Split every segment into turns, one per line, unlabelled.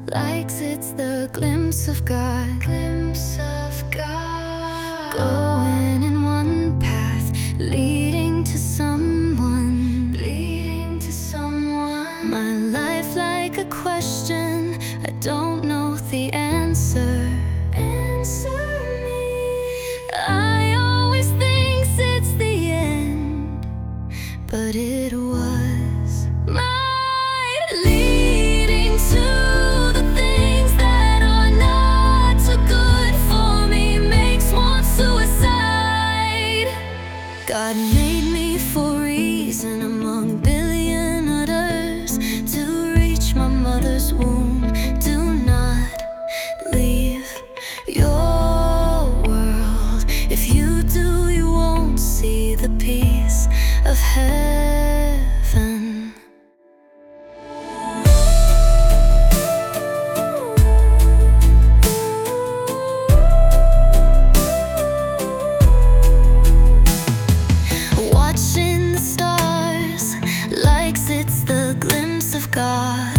likes it's the glimpse of God. Going in one path, leading to someone. My life like a question, I don't know the answer. I always think it's the end, but it was my leading to the things that are not so good for me, makes one suicide. God made me for a reason among billion others, to reach my mother's womb. Do not leave your world. If you do, you won't see the peace of heaven. Watching the stars, likes it's the glimpse of God.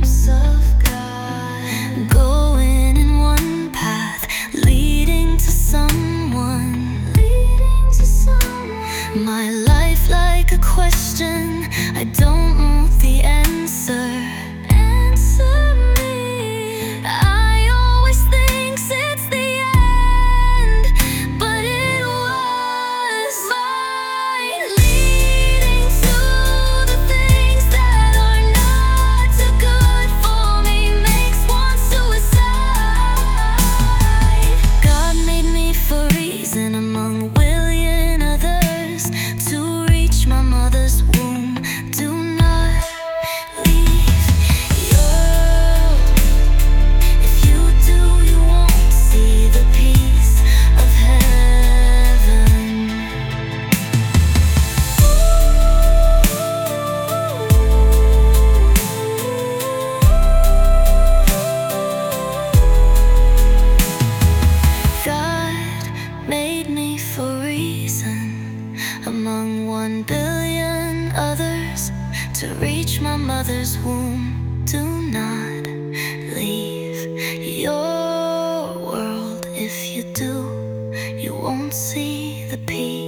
Going in one path, leading to someone. My life like a question, I don't know the answer. I always think it's the end, but it was my leading to the things that are not too good for me, makes one suicide. God made me for a reason among billion others, to reach my mother's womb. Do not leave your. If you do, you won't see the peace of heaven. God made me for a reason among 1 billion others, to reach my mother's womb. Do not leave your world. If you do, you won't see the peace